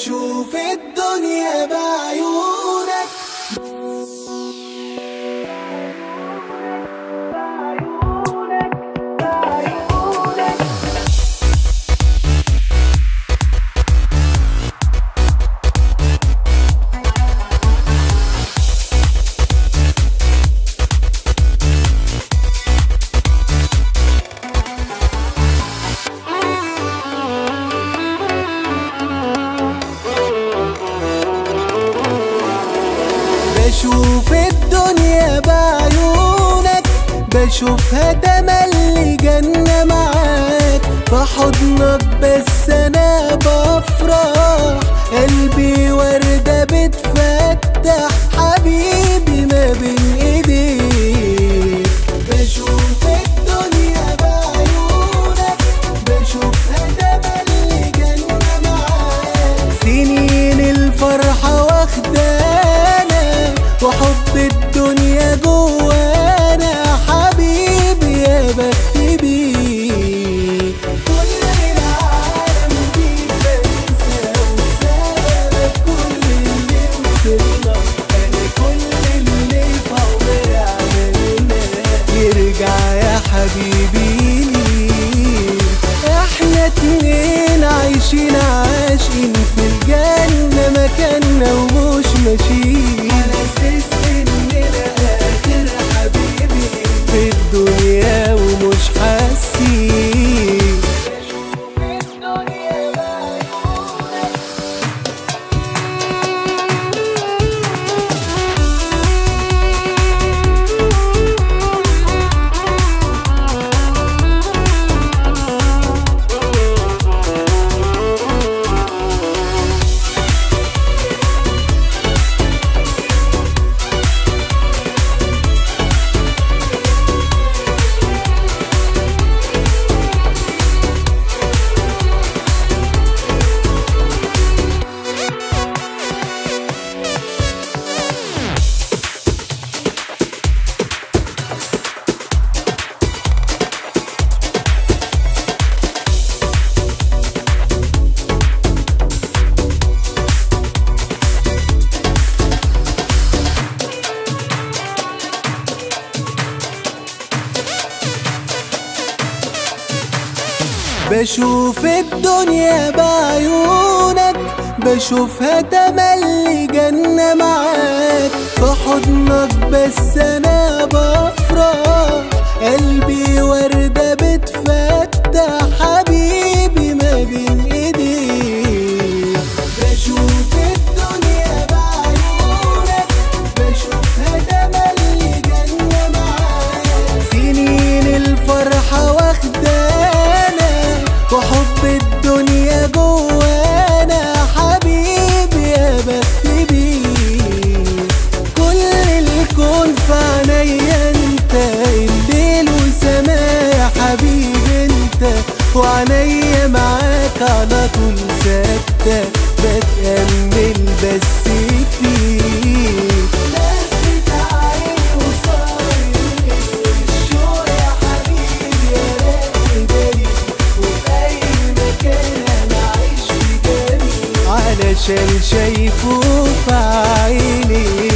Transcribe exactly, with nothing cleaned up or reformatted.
بشوف الدنيا بعيونك. بشوف الدنيا بعيونك، بشوفها تملي جنة معاك في حضنك، بس أنا بفرح قلبي وردة بتفتح حبيبي ما بين ايديك. بشوف الدنيا بعيونك، بشوفها تملي جنة معاك، سنين الفرحة واخدانا وحب الدنيا جوانا حبيبي يا بختي بيك. كل العالم بيك بنسى وسابك كل اللي وصلنا، انا كل اللي في عمري عملناه يرجع يا حبيبي ليك. احنا اتنين عايشين عاشقين في الجنة مكاننا ومش ماشيين على اساس اننا اخر حبيبي في الدنيا ومش حاسين. بشوف الدنيا بعيونك. بشوف الدنيا بعيونك، بشوفها تملي جنة معاك في حضنك، بس أنا بفرح قلبي وردة بتفتح حبيبي ما بين ايديك. بشوف الدنيا بعيونك، بشوفها تملي جنة معاك، سنين الفرحة واخدانا وحب الدنيا جوانا حبيبي يا بختي بيك. كل الكون في عينيا انت، الليل وسماء يا حبيبي انت، وعينيا معاك على طول ثابتة بتأمل بس فيك. لفت عيني وصار الاسم الشوق يا حبيبي يا راقي بالي، وفي أي مكان أنا عايش في بالي علشان شايفه في عيني.